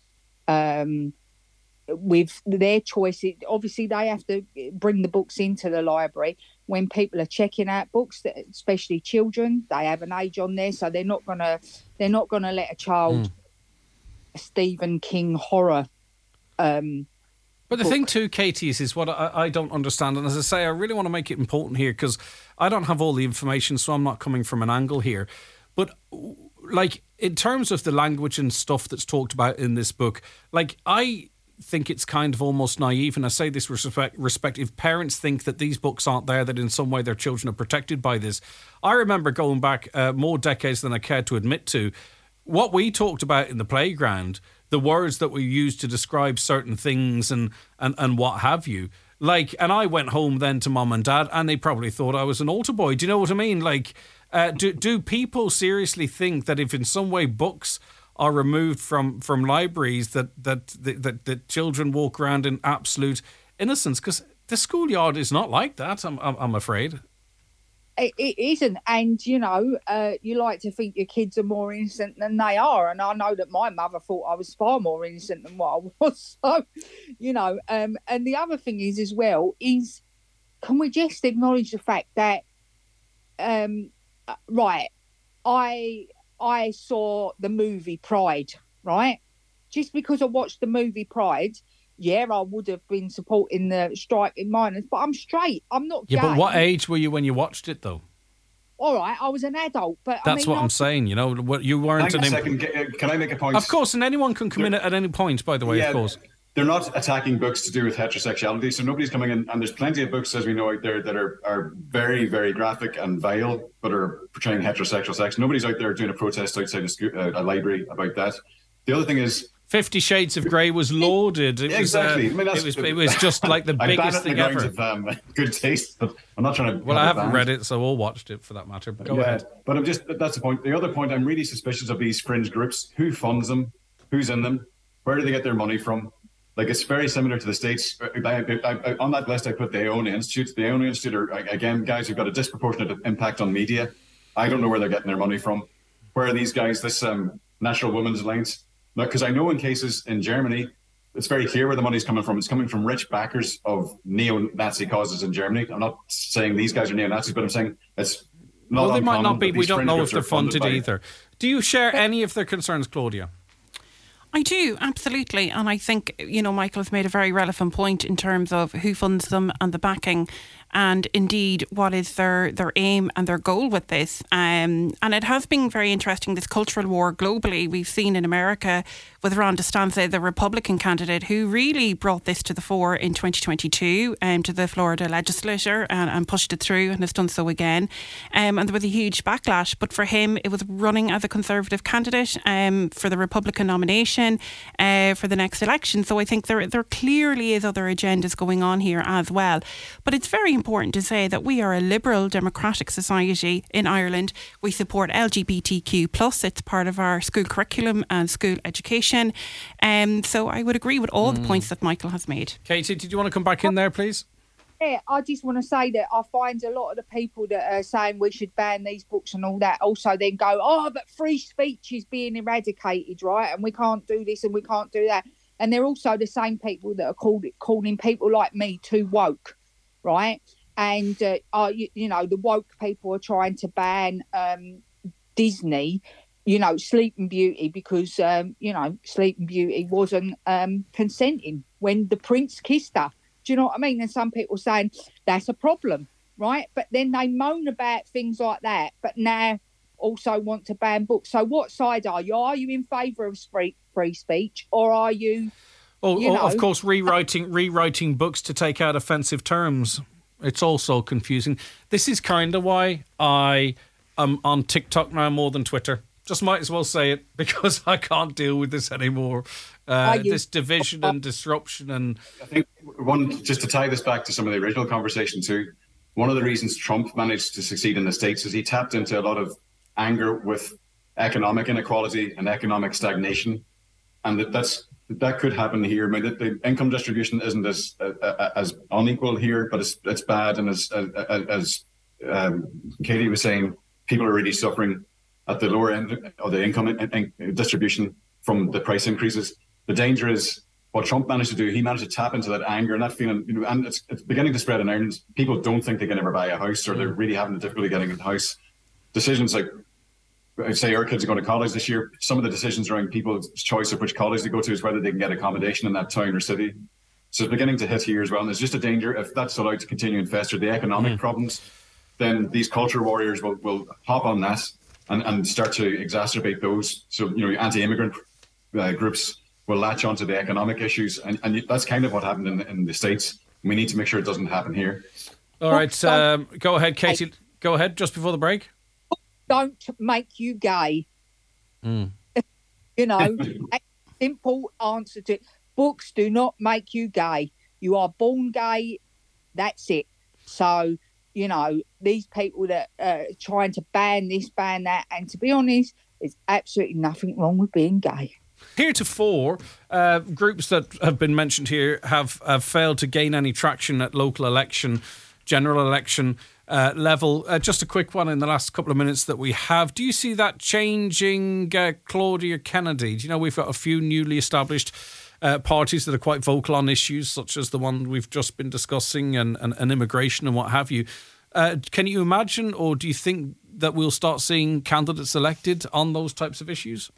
um, with their choices. Obviously, they have to bring the books into the library. When people are checking out books, especially children, they have an age on there, so they're not gonna they're not gonna let a child mm. a Stephen King horror. Um, but the book. thing too, Katie, is, is what I, I don't understand, and as I say, I really want to make it important here because I don't have all the information, so I'm not coming from an angle here. But like in terms of the language and stuff that's talked about in this book, like I think it's kind of almost naive, and I say this with respect, respect if parents think that these books aren't there, that in some way their children are protected by this. I remember going back uh, more decades than I cared to admit to, what we talked about in the playground, the words that we used to describe certain things and, and, and what have you. Like, and I went home then to mum and dad, and they probably thought I was an altar boy. Do you know what I mean? Like, uh, do do people seriously think that if in some way books are removed from, from libraries, that that, that that children walk around in absolute innocence? Because the schoolyard is not like that, I'm I'm, I'm afraid. It, it isn't, and you know, uh, you like to think your kids are more innocent than they are, and I know that my mother thought I was far more innocent than what I was. So, you know, um, and the other thing is as well is, can we just acknowledge the fact that, um, right, I I saw the movie Pride, right, just because I watched the movie Pride. Yeah, I would have been supporting the striking miners, but I'm straight. I'm not gay. Yeah, but what age were you when you watched it, though? All right, I was an adult, but that's I mean, what I'm I... saying. You know, what you weren't an. Imp- second, can I make a point? Of course, and anyone can come in at any point. By the way, yeah, of course, they're not attacking books to do with heterosexuality. So nobody's coming in, and there's plenty of books, as we know out there, that are are very, very graphic and vile, but are portraying heterosexual sex. Nobody's out there doing a protest outside a, school, uh, a library about that. The other thing is, Fifty Shades of Grey was lauded. It exactly. Was, uh, I mean, that's, it was. It was just like the biggest thing ever. Of, um, good taste, but I'm not trying to. Well, I haven't read it, so all watched it for that matter. But go yeah, ahead. But I'm just. That's the point. The other point. I'm really suspicious of these fringe groups. Who funds them? Who's in them? Where do they get their money from? Like, it's very similar to the States. I, I, I, on that list, I put the Aonia Institute. The Aonia Institute are, again, guys who've got a disproportionate impact on media. I don't know where they're getting their money from. Where are these guys? This um, National Women's Alliance. Because I know in cases in Germany, it's very clear where the money's coming from. It's coming from rich backers of neo-Nazi causes in Germany. I'm not saying these guys are neo-Nazis, but I'm saying it's not Well, they might not be. We don't know if they're funded, funded either. Do you share any of their concerns, Claudia? I do, absolutely. And I think, you know, Michael has made a very relevant point in terms of who funds them and the backing, and indeed what is their, their aim and their goal with this. Um, and it has been very interesting, this cultural war globally. We've seen in America with Ron DeSantis, the Republican candidate, who really brought this to the fore in twenty twenty-two um, to the Florida legislature and, and pushed it through, and has done so again. Um, and there was a huge backlash. But for him, it was running as a Conservative candidate um, for the Republican nomination uh, for the next election. So I think there, there clearly is other agendas going on here as well. But it's very important to say that we are a liberal democratic society in Ireland. We support L G B T Q plus. It's part of our school curriculum and school education. Um, so I would agree with all mm. the points that Michael has made. Katie, did you want to come back in there, please? Yeah, I just want to say that I find a lot of the people that are saying we should ban these books and all that also then go, oh, but free speech is being eradicated, right? And we can't do this and we can't do that. And they're also the same people that are called, calling people like me too woke, right? And, uh, uh, you, you know, the woke people are trying to ban um, Disney, you know, Sleeping Beauty, because, um, you know, Sleeping Beauty wasn't um, consenting when the prince kissed her. Do you know what I mean? And some people saying that's a problem, right? But then they moan about things like that, but now also want to ban books. So what side are you? Are you in favour of free, free speech, or are you... Oh, you oh know, of course, rewriting rewriting books to take out offensive terms. It's also confusing. This is kind of why I am on TikTok now more than Twitter. Just might as well say it, because I can't deal with this anymore. Uh, this division and disruption. And I think one, just to tie this back to some of the original conversation too, one of the reasons Trump managed to succeed in the States is he tapped into a lot of anger with economic inequality and economic stagnation, and that that's that could happen here. I mean, the, the income distribution isn't as uh, as unequal here, but it's it's bad, and as as, as um, Katie was saying, people are really suffering at the lower end of the income in, in distribution from the price increases. The danger is what Trump managed to do. He managed to tap into that anger and that feeling, you know, and it's, it's beginning to spread in Ireland. People don't think they can ever buy a house, or they're really having difficulty getting a house. Decisions like, I say, our kids are going to college this year. Some of the decisions around people's choice of which college they go to is whether they can get accommodation in that town or city. So it's beginning to hit here as well. And there's just a danger, if that's allowed to continue and fester, the economic mm. problems, then these culture warriors will, will hop on that and, and start to exacerbate those. So, you know, anti-immigrant uh, groups will latch onto the economic issues, and, and that's kind of what happened in, in the States. We need to make sure it doesn't happen here. All right, um, go ahead, Katie. Go ahead, just before the break. Don't make you gay. Mm. You know, a simple answer to it. Books do not make you gay. You are born gay. That's it. So, you know, these people that are trying to ban this, ban that, and to be honest, there's absolutely nothing wrong with being gay. Heretofore, uh, groups that have been mentioned here have, have failed to gain any traction at local election, general election uh, level. Uh, just a quick one in the last couple of minutes that we have. Do you see that changing, uh, Claudia Kennedy? Do you know we've got a few newly established uh, parties that are quite vocal on issues such as the one we've just been discussing and, and, and immigration and what have you. Uh, can you imagine, or do you think that we'll start seeing candidates elected on those types of issues?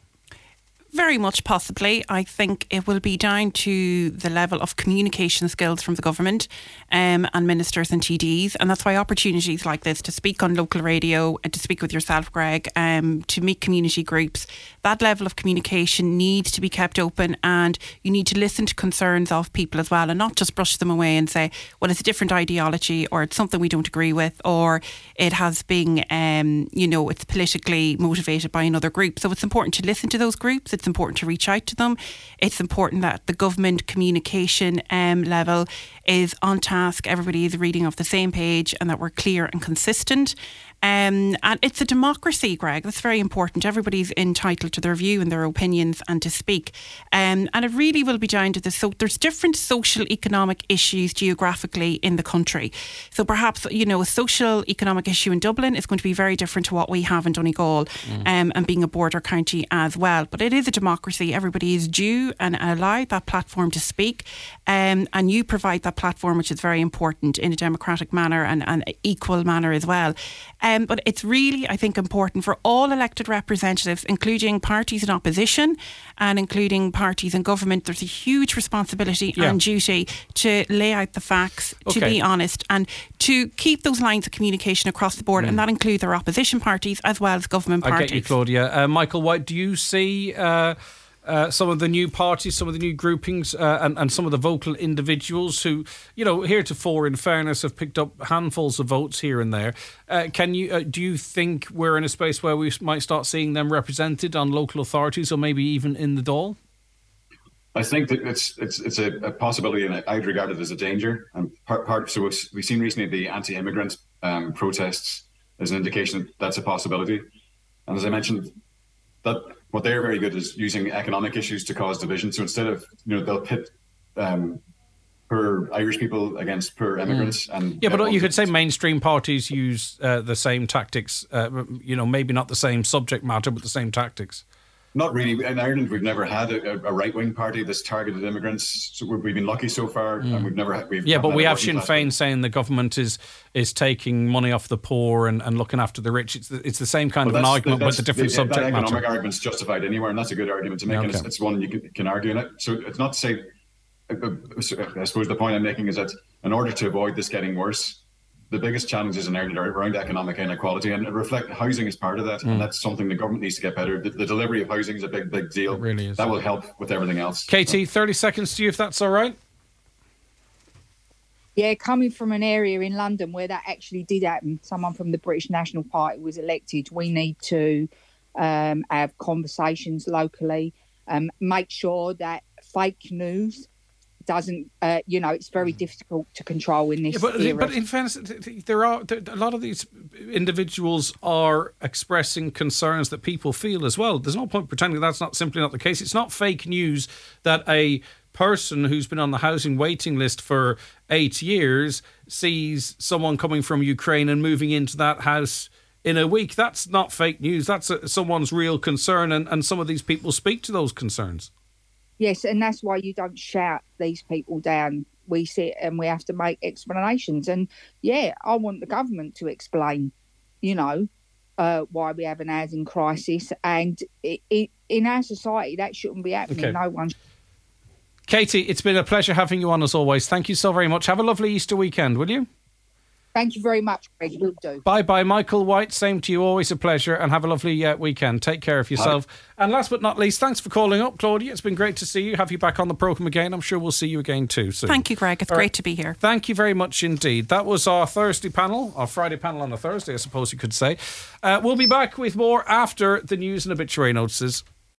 Very much possibly. I think it will be down to the level of communication skills from the government um, and ministers and T Ds. And that's why opportunities like this to speak on local radio and to speak with yourself, Greg, um, to meet community groups, that level of communication needs to be kept open, and you need to listen to concerns of people as well and not just brush them away and say, well, it's a different ideology or it's something we don't agree with or it has been, um, you know, it's politically motivated by another group. So it's important to listen to those groups. It's important to reach out to them. It's important that the government communication um, level is on task. Everybody is reading off the same page and that we're clear and consistent. Um, and it's a democracy, Greg. That's very important. Everybody's entitled to their view and their opinions and to speak. Um, and it really will be down to the... So there's different social economic issues geographically in the country. So perhaps, you know, a social economic issue in Dublin is going to be very different to what we have in Donegal mm. um, and being a border county as well. But it is a democracy. Everybody is due and allowed that platform to speak. Um, and you provide that platform, which is very important, in a democratic manner and an equal manner as well. Um, but it's really, I think, important for all elected representatives, including parties in opposition and including parties in government. There's a huge responsibility yeah. and duty to lay out the facts, okay. to be honest, and to keep those lines of communication across the board. Mm. And that includes our opposition parties as well as government parties. I get you, Claudia. Uh, Michael White, do you see... Uh, Uh, some of the new parties, some of the new groupings uh, and, and some of the vocal individuals who, you know, heretofore, in fairness, have picked up handfuls of votes here and there. Uh, can you, uh, do you think we're in a space where we might start seeing them represented on local authorities or maybe even in the Dáil? I think that it's it's it's a, a possibility, and I'd regard it as a danger. And part, part so we've, we've seen recently the anti-immigrant um, protests as an indication that that's a possibility. And as I mentioned, that what they're very good is using economic issues to cause division. So instead of, you know, they'll pit um, poor Irish people against poor immigrants. Mm. and Yeah, but you could say mainstream parties use uh, the same tactics, uh, you know, maybe not the same subject matter, but the same tactics. Not really. In Ireland, we've never had a, a right-wing party that's targeted immigrants. So we've been lucky so far, mm. and we've never had... We've yeah, but we have Sinn Féin saying the government is is taking money off the poor and, and looking after the rich. It's the, it's the same kind well, of an argument, but the different the, subject that matter. economic argument's justified anywhere, and that's a good argument to make, okay. and it's, it's one you can, can argue in it. So it's not to say... I suppose the point I'm making is that in order to avoid this getting worse, the biggest challenges in Ireland are around economic inequality, and reflect housing is part of that, mm. and that's something the government needs to get better. The, the delivery of housing is a big, big deal. It really is. That will help with everything else. Katie, thirty seconds to you, if that's all right. Yeah, coming from an area in London where that actually did happen, someone from the British National Party was elected. We need to um, have conversations locally, um, make sure that fake news doesn't, uh, you know, it's very difficult to control in this yeah, but, era. But in fairness, there are there, a lot of these individuals are expressing concerns that people feel as well. There's no point pretending that's not simply not the case. It's not fake news that a person who's been on the housing waiting list for eight years sees someone coming from Ukraine and moving into that house in a week. That's not fake news. That's a, someone's real concern, and, and some of these people speak to those concerns. Yes, and that's why you don't shout these people down. We sit and we have to make explanations. And, yeah, I want the government to explain, you know, uh, why we have an housing crisis. And it, it, in our society, that shouldn't be happening. Okay. No one. Katie, it's been a pleasure having you on as always. Thank you so very much. Have a lovely Easter weekend, will you? Thank you very much, Greg. Will do. Bye bye, Michael White. Same to you. Always a pleasure, and have a lovely uh, weekend. Take care of yourself. Bye. And last but not least, thanks for calling up, Claudia. It's been great to see you. Have you back on the programme again. I'm sure we'll see you again too soon. Thank you, Greg. It's All great right. to be here. Thank you very much indeed. That was our Thursday panel, our Friday panel on a Thursday, I suppose you could say. Uh, we'll be back with more after the news and obituary notices.